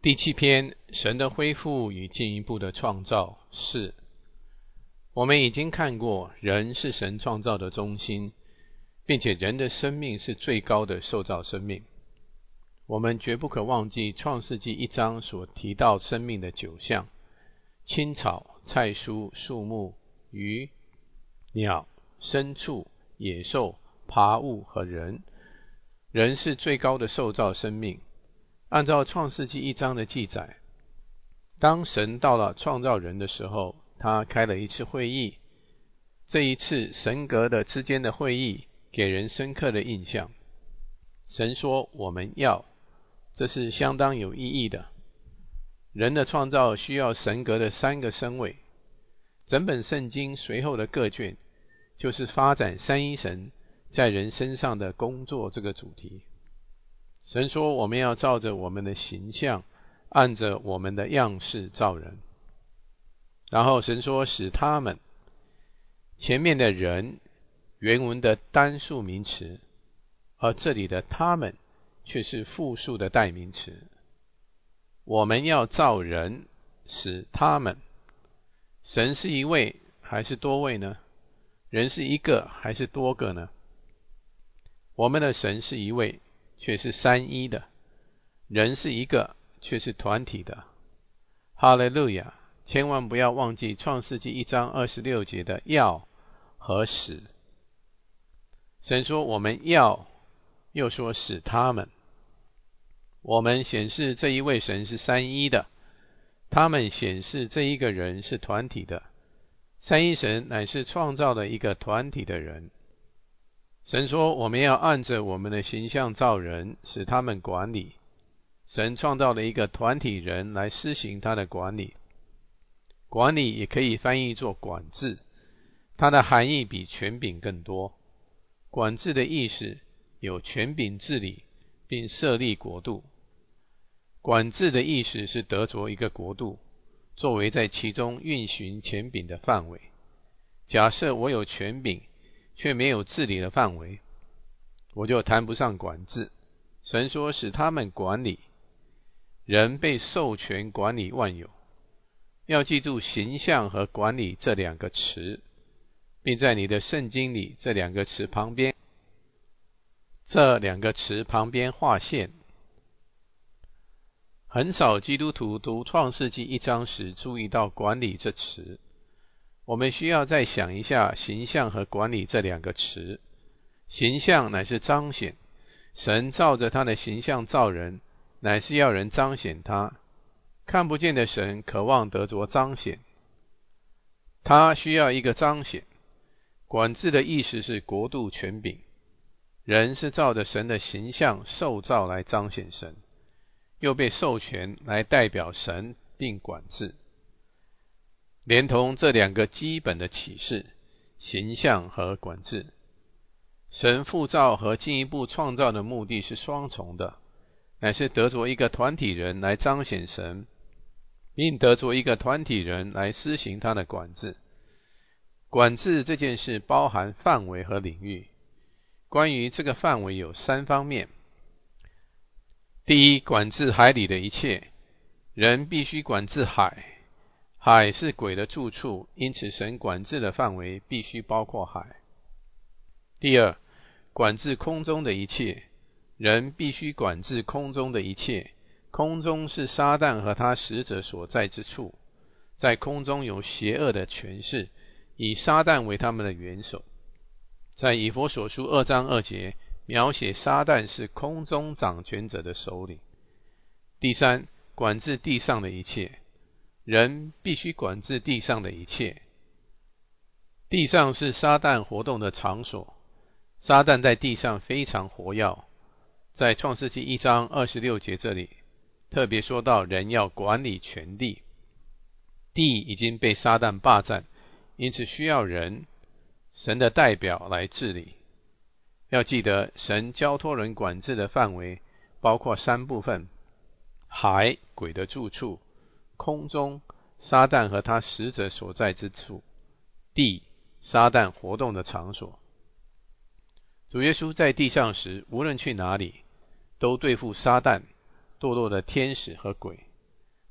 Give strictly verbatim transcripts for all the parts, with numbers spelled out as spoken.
第七篇，神的恢复与进一步的创造。四，我们已经看过，人是神创造的中心，并且人的生命是最高的受造生命。我们绝不可忘记创世纪一章所提到生命的九项：青草、菜蔬、树木、鱼、鸟、牲畜、野兽、爬物和人。人是最高的受造生命。按照创世纪一章的记载，当神到了创造人的时候，他开了一次会议。这一次神格的之间的会议给人深刻的印象。神说我们要，这是相当有意义的。人的创造需要神格的三个身位。整本圣经随后的各卷就是发展三一神在人身上的工作这个主题。神说我们要照着我们的形象，按着我们的样式造人。然后神说使他们，前面的人原文的单数名词，而这里的他们却是复数的代名词。我们要造人，使他们。神是一位还是多位呢？人是一个还是多个呢？我们的神是一位，却是三一的；人是一个，却是团体的。哈利路亚！千万不要忘记创世纪一章二十六节的要和使。神说我们要，又说使他们。我们显示这一位神是三一的，他们显示这一个人是团体的。三一神乃是创造了一个团体的人。神说我们要按着我们的形象造人，使他们管理。神创造了一个团体人来施行他的管理。管理也可以翻译作管制，它的含义比权柄更多。管制的意思有权柄治理并设立国度。管制的意思是得着一个国度，作为在其中运行权柄的范围。假设我有权柄却没有治理的范围，我就谈不上管制。神说使他们管理。人被授权管理万有。要记住形象和管理这两个词，并在你的圣经里这两个词旁边这两个词旁边划线。很少基督徒读创世纪一章时注意到管理这词。我们需要再想一下形象和管理这两个词。形象乃是彰显，神照着他的形象造人，乃是要人彰显他。看不见的神渴望得着彰显，他需要一个彰显。管制的意思是国度权柄。人是照着神的形象受造来彰显神，又被授权来代表神并管制。连同这两个基本的启示，形象和管制，神复造和进一步创造的目的是双重的，乃是得着一个团体人来彰显神，并得着一个团体人来施行他的管制。管制这件事包含范围和领域。关于这个范围有三方面。第一，管制海里的一切。人必须管制海。海是鬼的住处，因此神管制的范围必须包括海。第二，管制空中的一切。人必须管制空中的一切。空中是撒旦和他使者所在之处，在空中有邪恶的权势，以撒旦为他们的元首。在以弗所书二章二节描写撒旦是空中掌权者的首领。第三，管制地上的一切。人必须管制地上的一切。地上是撒旦活动的场所，撒旦在地上非常活跃。在创世纪一章二十六节这里特别说到人要管理全地。地已经被撒旦霸占，因此需要人，神的代表来治理。要记得神交托人管制的范围包括三部分：海，鬼的住处；空中，撒旦和他使者所在之处；地，撒旦活动的场所。主耶稣在地上时，无论去哪里，都对付撒旦、堕落的天使和鬼。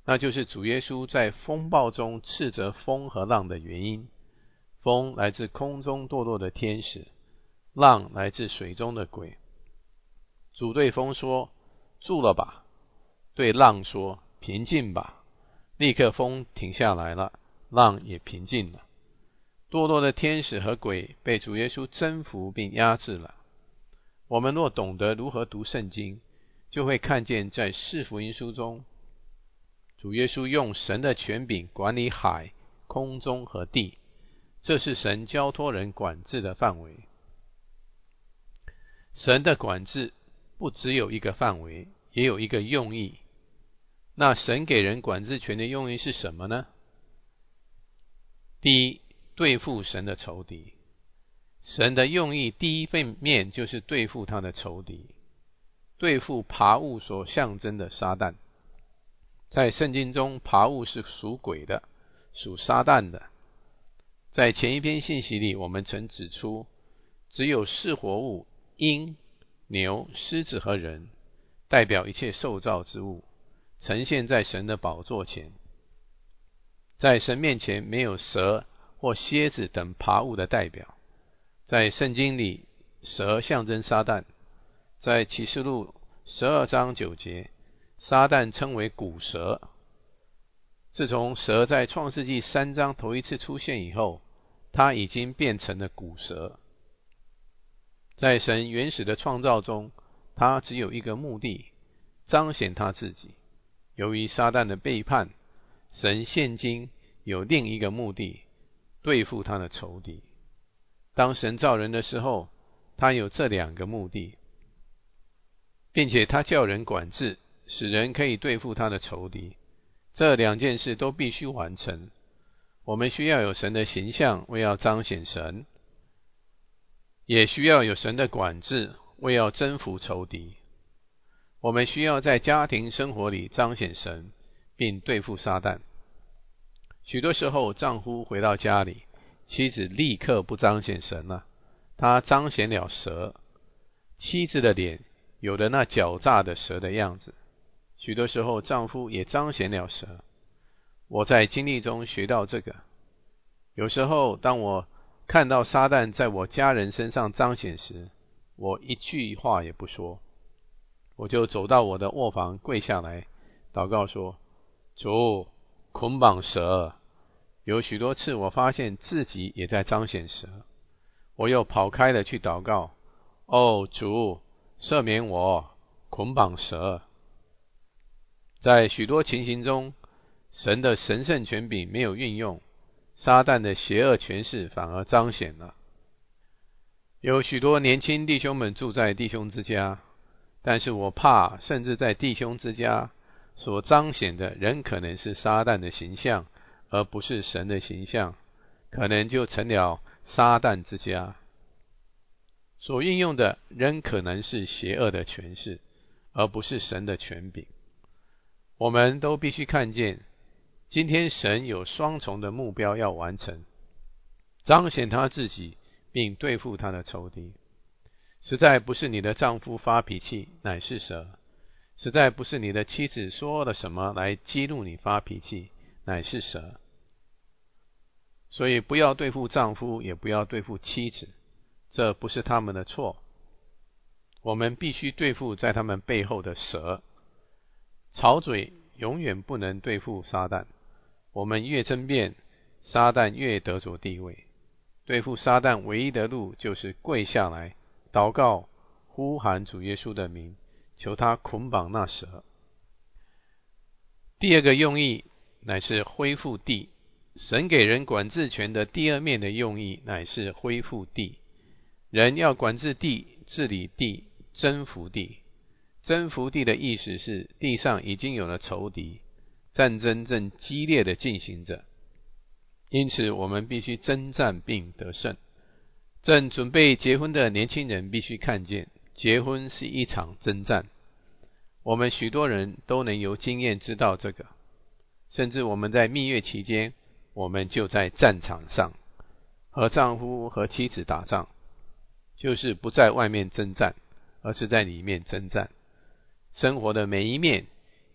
那就是主耶稣在风暴中斥责风和浪的原因。风来自空中堕落的天使，浪来自水中的鬼。主对风说：住了吧。对浪说：平静吧。立刻风停下来了，浪也平静了。堕落的天使和鬼被主耶稣征服并压制了。我们若懂得如何读圣经，就会看见在四福音书中，主耶稣用神的权柄管理海、空中和地，这是神交托人管制的范围。神的管制不只有一个范围，也有一个用意。那神给人管制权的用意是什么呢？第一，对付神的仇敌。神的用意第一份面就是对付他的仇敌，对付爬物所象征的撒旦。在圣经中，爬物是属鬼的，属撒旦的。在前一篇信息里，我们曾指出，只有四活物鹰、牛、狮子和人，代表一切受造之物，呈现在神的宝座前。在神面前没有蛇或蝎子等爬物的代表。在圣经里，蛇象征撒旦。在启示录十二章九节，撒旦称为古蛇。自从蛇在创世纪三章头一次出现以后，它已经变成了古蛇。在神原始的创造中，它只有一个目的，彰显他自己。由于撒旦的背叛，神现今有另一个目的，对付他的仇敌。当神造人的时候，他有这两个目的，并且他叫人管制，使人可以对付他的仇敌。这两件事都必须完成。我们需要有神的形象，为要彰显神，也需要有神的管制，为要征服仇敌。我们需要在家庭生活里彰显神，并对付撒旦。许多时候，丈夫回到家里，妻子立刻不彰显神了，她彰显了蛇。妻子的脸有了那狡诈的蛇的样子。许多时候，丈夫也彰显了蛇。我在经历中学到这个。有时候，当我看到撒旦在我家人身上彰显时，我一句话也不说，我就走到我的卧房跪下来，祷告说：主，捆绑蛇。有许多次我发现自己也在彰显蛇，我又跑开了去祷告：哦，主，赦免我，捆绑蛇。在许多情形中，神的神圣权柄没有运用，撒旦的邪恶权势反而彰显了。有许多年轻弟兄们住在弟兄之家，但是我怕，甚至在弟兄之家所彰显的仍可能是撒旦的形象，而不是神的形象，可能就成了撒旦之家。所运用的仍可能是邪恶的权势，而不是神的权柄。我们都必须看见，今天神有双重的目标要完成，彰显他自己，并对付他的仇敌。实在不是你的丈夫发脾气，乃是蛇；实在不是你的妻子说了什么来激怒你发脾气，乃是蛇。所以不要对付丈夫，也不要对付妻子，这不是他们的错。我们必须对付在他们背后的蛇。吵嘴永远不能对付撒旦，我们越争辩，撒旦越得着地位。对付撒旦唯一的路就是跪下来祷告，呼喊主耶稣的名，求他捆绑那蛇。第二个用意乃是恢复地。神给人管制权的第二面的用意乃是恢复地。人要管制地、治理地、征服地。征服地的意思是地上已经有了仇敌，战争正激烈的进行着，因此我们必须征战并得胜。正准备结婚的年轻人必须看见，结婚是一场征战。我们许多人都能由经验知道这个，甚至我们在蜜月期间，我们就在战场上和丈夫和妻子打仗，就是不在外面征战，而是在里面征战。生活的每一面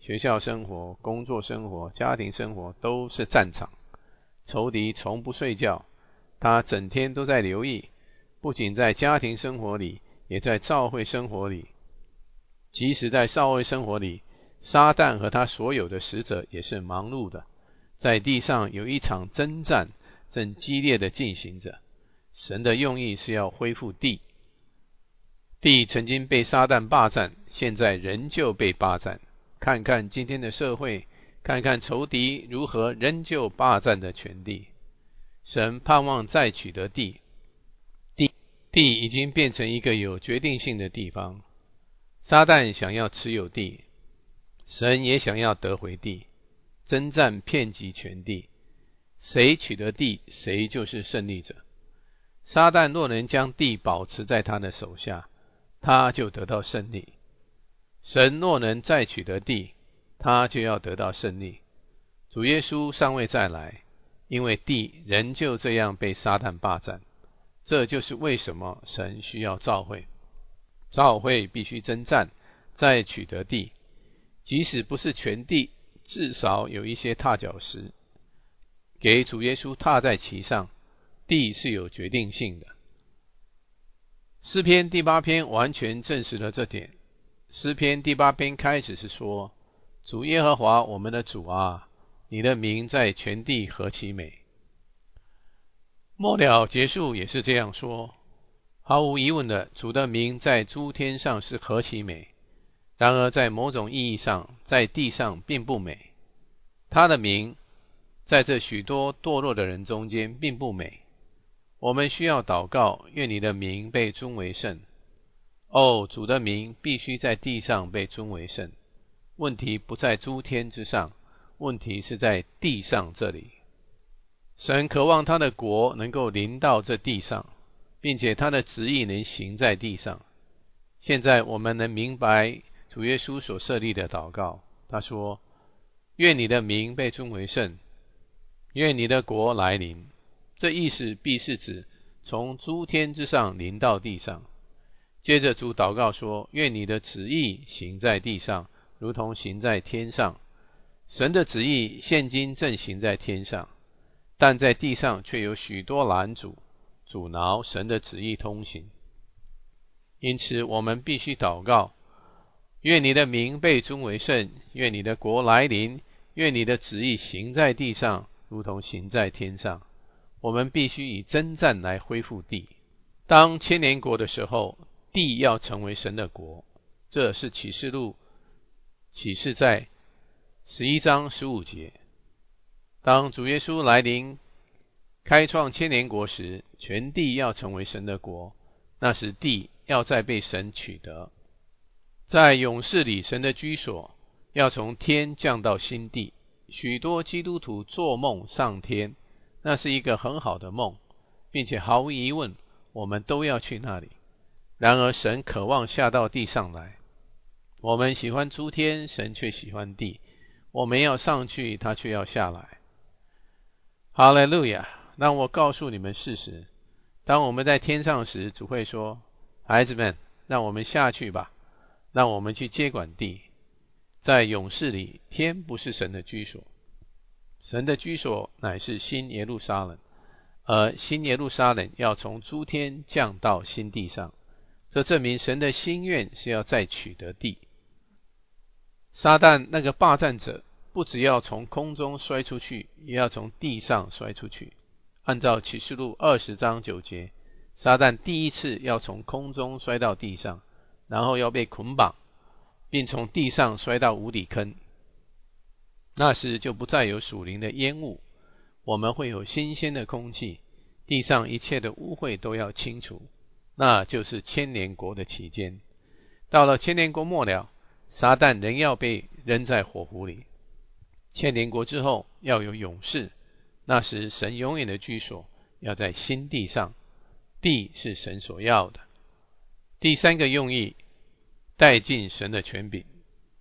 学校生活、工作生活、家庭生活都是战场。仇敌从不睡觉，他整天都在留意，不仅在家庭生活里，也在教会生活里。即使在教会生活里，撒旦和他所有的使者也是忙碌的，在地上有一场征战正激烈的进行着。神的用意是要恢复地。地曾经被撒旦霸占，现在仍旧被霸占。看看今天的社会，看看仇敌如何仍旧霸占着全地。神盼望再取得地，地地已经变成一个有决定性的地方。撒旦想要持有地，神也想要得回地，征战遍及全地，谁取得地，谁就是胜利者。撒旦若能将地保持在他的手下，他就得到胜利。神若能再取得地，他就要得到胜利。主耶稣尚未再来，因为地仍旧这样被撒旦霸占。这就是为什么神需要召会。召会必须征战，再取得地，即使不是全地，至少有一些踏脚石，给主耶稣踏在其上。地是有决定性的。诗篇第八篇完全证实了这点。诗篇第八篇开始是说，主耶和华我们的主啊，你的名在全地何其美。末了结束也是这样说，毫无疑问的，主的名在诸天上是何其美。然而在某种意义上，在地上并不美。他的名在这许多堕落的人中间并不美。我们需要祷告，愿你的名被尊为圣。哦，主的名必须在地上被尊为圣。问题不在诸天之上，问题是在地上这里。神渴望他的国能够临到这地上，并且他的旨意能行在地上。现在我们能明白主耶稣所设立的祷告。他说，愿你的名被尊为圣，愿你的国来临。这意思必是指从诸天之上临到地上。接着主祷告说，愿你的旨意行在地上，如同行在天上。神的旨意现今正行在天上，但在地上却有许多拦阻，阻挠神的旨意通行。因此我们必须祷告，愿你的名被尊为圣，愿你的国来临，愿你的旨意行在地上，如同行在天上。我们必须以征战来恢复地。当千年国的时候，地要成为神的国。这是启示录启示在十一章十五节。当主耶稣来临开创千年国时，全地要成为神的国，那时地要再被神取得。在永世里，神的居所要从天降到新地。许多基督徒做梦上天，那是一个很好的梦，并且毫无疑问我们都要去那里。然而神渴望下到地上来。我们喜欢诸天，神却喜欢地。我们要上去，他却要下来。哈利路亚！让我告诉你们事实，当我们在天上时，主会说，孩子们，让我们下去吧，让我们去接管地。在永世里，天不是神的居所，神的居所乃是新耶路撒冷，而新耶路撒冷要从诸天降到新地上。这证明神的心愿是要再取得地。撒旦那个霸占者不只要从空中摔出去，也要从地上摔出去。按照启示录二十章九节，撒旦第一次要从空中摔到地上，然后要被捆绑，并从地上摔到无底坑。那时就不再有属灵的烟雾，我们会有新鲜的空气，地上一切的污秽都要清除。那就是千年国的期间。到了千年国末了，撒旦仍要被扔在火湖里。千年国之后要有永世，那时神永远的居所要在新地上，地是神所要的。第三个用意，带进神的权柄。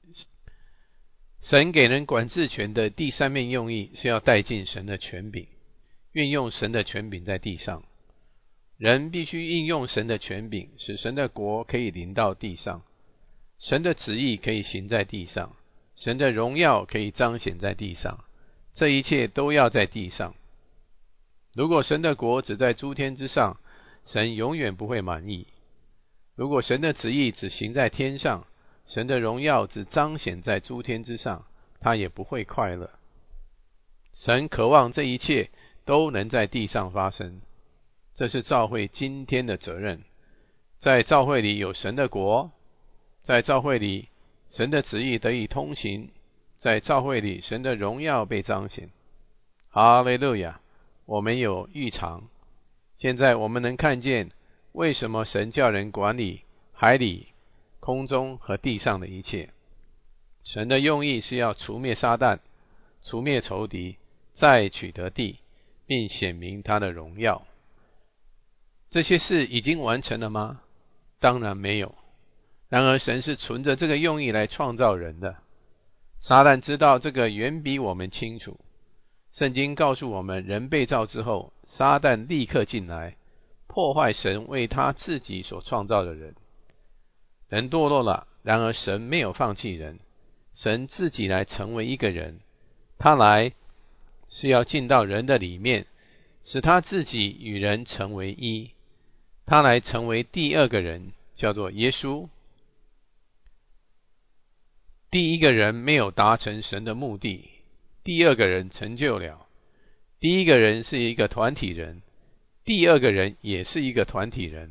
神给人管制权的第三面用意是要带进神的权柄，运用神的权柄在地上。人必须应用神的权柄，使神的国可以临到地上，神的旨意可以行在地上， 神的荣耀可以彰显在地上，这一切都要在地上。如果神的国只在诸天之上，神永远不会满意；如果神的旨意只行在天上，神的荣耀只彰显在诸天之上，他也不会快乐。神渴望这一切都能在地上发生，这是教会今天的责任。在教会里有神的国，在教会里神的旨意得以通行，在教会里神的荣耀被彰显。哈利路亚！我们有预尝，现在我们能看见为什么神叫人管理海里、空中和地上的一切。神的用意是要除灭撒旦，除灭仇敌，再取得地，并显明他的荣耀。这些事已经完成了吗？当然没有。然而神是存着这个用意来创造人的。撒旦知道这个远比我们清楚。圣经告诉我们，人被造之后，撒旦立刻进来，破坏神为他自己所创造的人。人堕落了，然而神没有放弃人，神自己来成为一个人。他来是要进到人的里面，使他自己与人成为一。他来成为第二个人，叫做耶稣。第一个人没有达成神的目的，第二个人成就了。第一个人是一个团体人，第二个人也是一个团体人。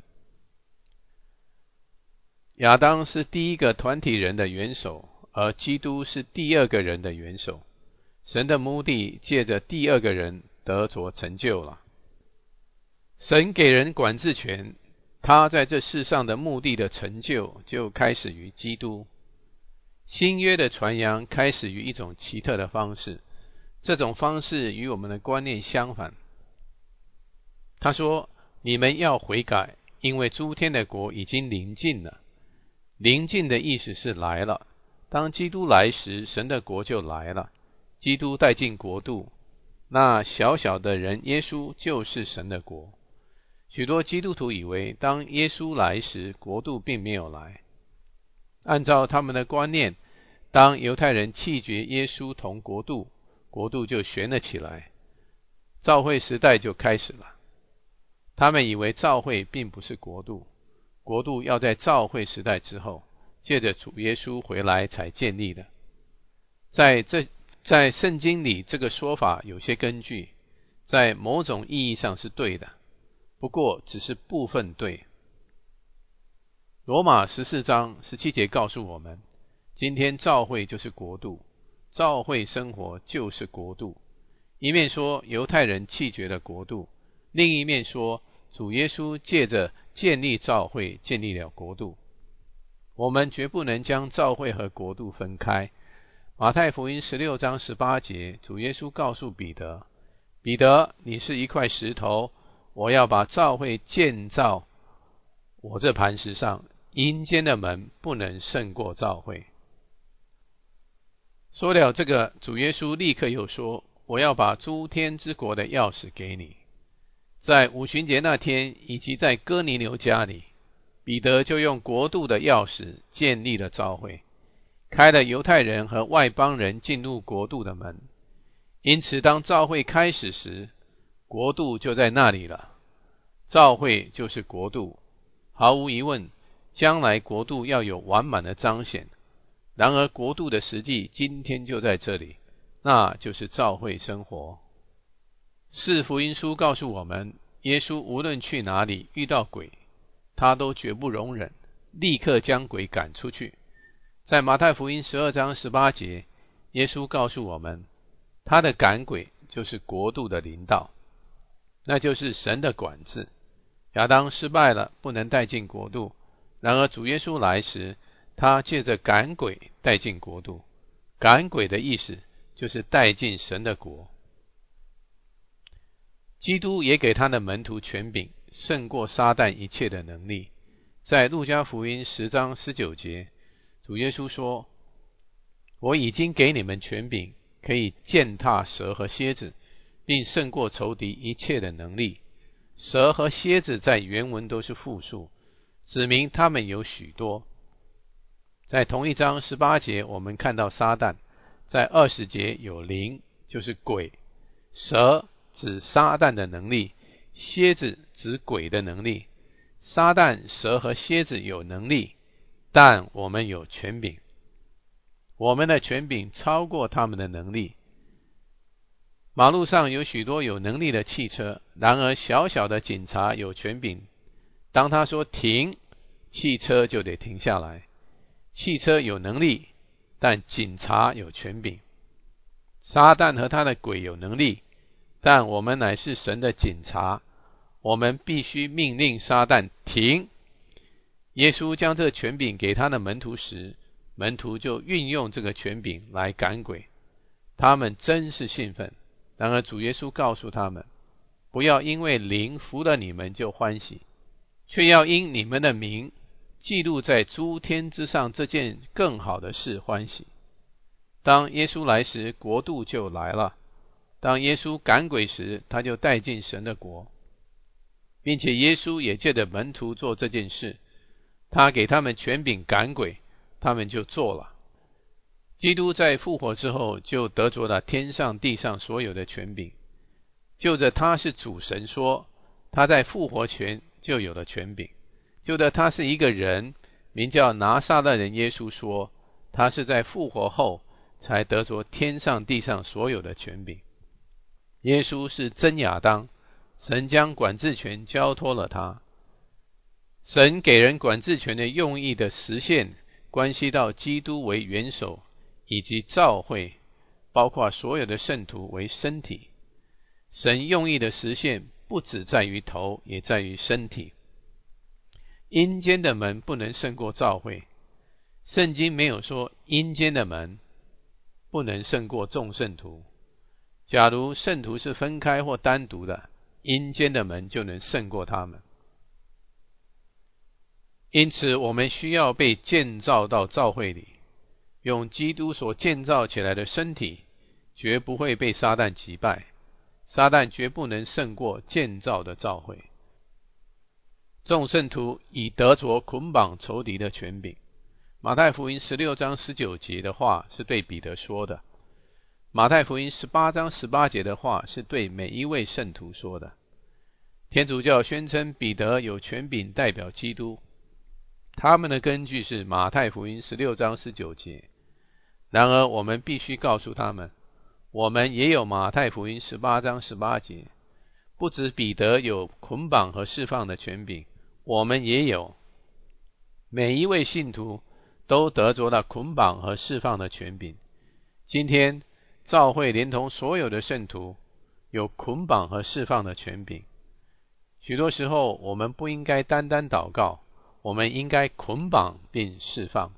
亚当是第一个团体人的元首，而基督是第二个人的元首。神的目的借着第二个人得着成就了。神给人管制权，他在这世上的目的的成就就开始于基督。新约的传扬开始于一种奇特的方式，这种方式与我们的观念相反。他说，你们要悔改，因为诸天的国已经临近了。临近的意思是来了。当基督来时，神的国就来了。基督带进国度，那小小的人耶稣就是神的国。许多基督徒以为，当耶稣来时，国度并没有来。按照他们的观念，当犹太人弃绝耶稣同国度，国度就悬了起来，教会时代就开始了。他们以为教会并不是国度，国度要在教会时代之后，借着主耶稣回来才建立的。在这在圣经里，这个说法有些根据，在某种意义上是对的，不过只是部分对。罗马十四章十七节告诉我们，今天教会就是国度，教会生活就是国度。一面说犹太人弃绝了国度，另一面说主耶稣借着建立教会建立了国度。我们绝不能将教会和国度分开。马太福音十六章十八节，主耶稣告诉彼得，彼得，你是一块石头，我要把教会建造我这磐石上，阴间的门不能胜过教会。说了这个，主耶稣立刻又说，我要把诸天之国的钥匙给你。在五旬节那天，以及在哥尼流家里，彼得就用国度的钥匙建立了教会，开了犹太人和外邦人进入国度的门。因此当教会开始时，国度就在那里了。教会就是国度，毫无疑问，将来国度要有完满的彰显。然而国度的实际今天就在这里，那就是教会生活。四福音书告诉我们，耶稣无论去哪里遇到鬼，他都绝不容忍，立刻将鬼赶出去。在马太福音十二章十八节，耶稣告诉我们，他的赶鬼就是国度的临到，那就是神的管制。亚当失败了，不能带进国度，然而主耶稣来时，他借着赶鬼带进国度。赶鬼的意思就是带进神的国。基督也给他的门徒权柄，胜过撒旦一切的能力。在路加福音十章十九节，主耶稣说，我已经给你们权柄，可以践踏蛇和蝎子，并胜过仇敌一切的能力。蛇和蝎子在原文都是复数，指明他们有许多。 在同一章十八节，我们看到撒旦，在二十节有灵，就是鬼；蛇指撒旦的能力，蝎子指鬼的能力。撒旦、蛇和蝎子有能力，但我们有权柄。我们的权柄超过他们的能力。马路上有许多有能力的汽车，然而小小的警察有权柄，当他说停，汽车就得停下来。汽车有能力，但警察有权柄。撒旦和他的鬼有能力，但我们乃是神的警察，我们必须命令撒旦停。耶稣将这权柄给他的门徒时，门徒就运用这个权柄来赶鬼，他们真是兴奋。然而主耶稣告诉他们，不要因为灵服了你们就欢喜，却要因你们的名记录在诸天之上这件更好的事欢喜。当耶稣来时，国度就来了；当耶稣赶鬼时，他就带进神的国，并且耶稣也借着门徒做这件事，他给他们权柄赶鬼，他们就做了。基督在复活之后，就得着了天上地上所有的权柄。就着他是主神说，他在复活前就有了权柄。就着他是一个人，名叫拿撒勒人耶稣说，他是在复活后才得着天上地上所有的权柄。耶稣是真亚当，神将管制权交托了他。神给人管制权的用意的实现，关系到基督为元首，以及教会，包括所有的圣徒为身体。神用意的实现不只在于头，也在于身体。阴间的门不能胜过教会，圣经没有说阴间的门不能胜过众圣徒。假如圣徒是分开或单独的，阴间的门就能胜过他们。因此我们需要被建造到教会里，用基督所建造起来的身体，绝不会被撒旦击败。撒旦绝不能胜过建造的教会。众圣徒已得着捆绑仇敌的权柄。马太福音十六章十九节的话是对彼得说的，马太福音十八章十八节的话是对每一位圣徒说的。天主教宣称彼得有权柄代表基督，他们的根据是马太福音十六章十九节。然而我们必须告诉他们，我们也有马太福音十八章十八节。不止彼得有捆绑和释放的权柄，我们也有。每一位信徒都得着了捆绑和释放的权柄。今天教会连同所有的圣徒有捆绑和释放的权柄。许多时候我们不应该单单祷告，我们应该捆绑并释放。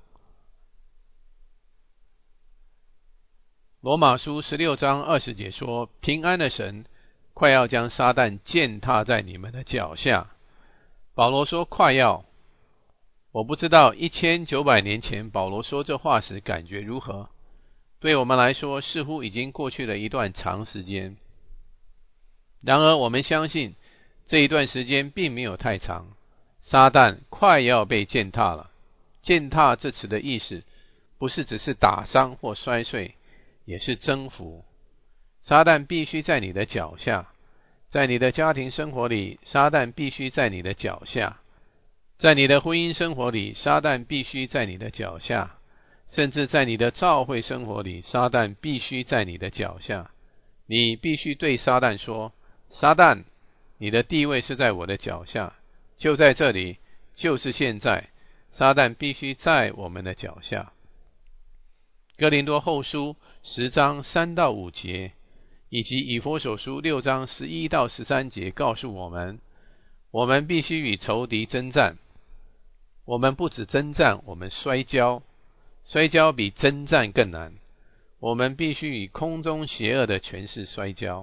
罗马书十六章二十节说，平安的神快要将撒旦践踏在你们的脚下。保罗说快要，我不知道一千九百年前保罗说这话时感觉如何。对我们来说似乎已经过去了一段长时间，然而我们相信这一段时间并没有太长。撒旦快要被践踏了。践踏这词的意思不是只是打伤或摔碎，也是征服。撒旦必须在你的脚下，在你的家庭生活里，撒旦必须在你的脚下，在你的婚姻生活里，撒旦必须在你的脚下，甚至在你的教会生活里，撒旦必须在你的脚下。你必须对撒旦说，撒旦，你的地位是在我的脚下，就在这里，就是现在，撒旦必须在我们的脚下。哥林多后书十章三到五节，以及以弗所书六章十一到十三节告诉我们，我们必须与仇敌征战。我们不只征战，我们摔跤，摔跤比征战更难。我们必须与空中邪恶的权势摔跤。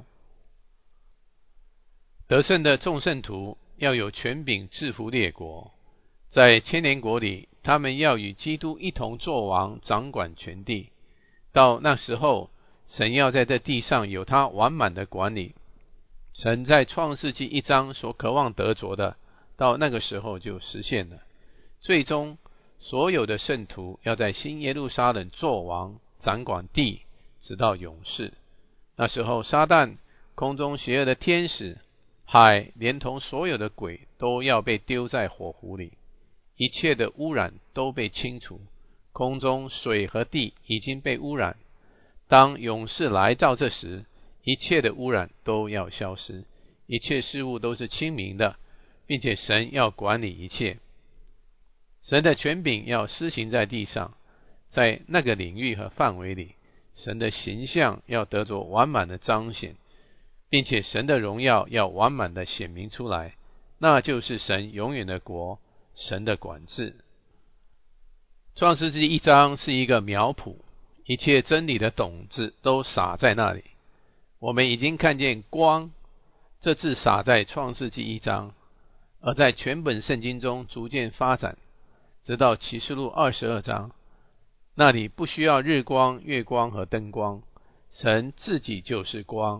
得胜的众圣徒要有权柄制服列国，在千年国里，他们要与基督一同作王，掌管全地。到那时候，神要在这地上有他完满的管理。神在创世纪一章所渴望得着的，到那个时候就实现了。最终所有的圣徒要在新耶路撒冷作王，掌管地，直到永世。那时候撒旦、空中邪恶的天使、海连同所有的鬼都要被丢在火湖里，一切的污染都被清除，空中水和地已经被污染。当永世来到这时，一切的污染都要消失，一切事物都是清明的，并且神要管理一切。神的权柄要施行在地上，在那个领域和范围里，神的形象要得着完满的彰显，并且神的荣耀要完满的显明出来，那就是神永远的国，神的管制。创世纪一章是一个苗圃，一切真理的种子都撒在那里。我们已经看见光这字撒在创世纪一章，而在全本圣经中逐渐发展，直到启示录二十二章，那里不需要日光、月光和灯光，神自己就是光。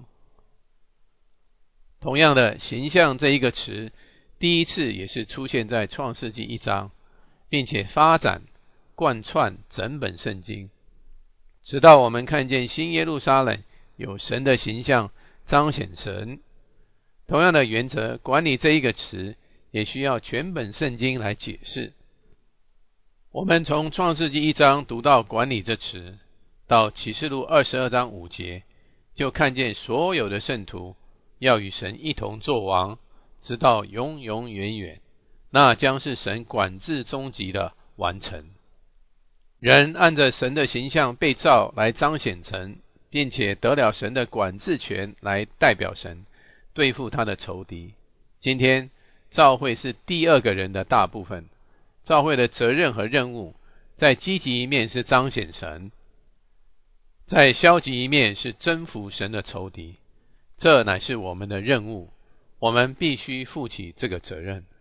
同样的，形象这一个词第一次也是出现在创世纪一章，并且发展贯穿整本圣经，直到我们看见新耶路撒冷有神的形象彰显神。同样的原则，管理这一个词也需要全本圣经来解释。我们从创世纪一章读到管理这词，到启示录二十二章五节，就看见所有的圣徒要与神一同作王，直到永永远远，那将是神管制终极的完成。人按着神的形象被造来彰显神，并且得了神的管制权来代表神，对付他的仇敌。今天教会是第二个人的大部分，教会的责任和任务，在积极一面是彰显神，在消极一面是征服神的仇敌。这乃是我们的任务，我们必须负起这个责任。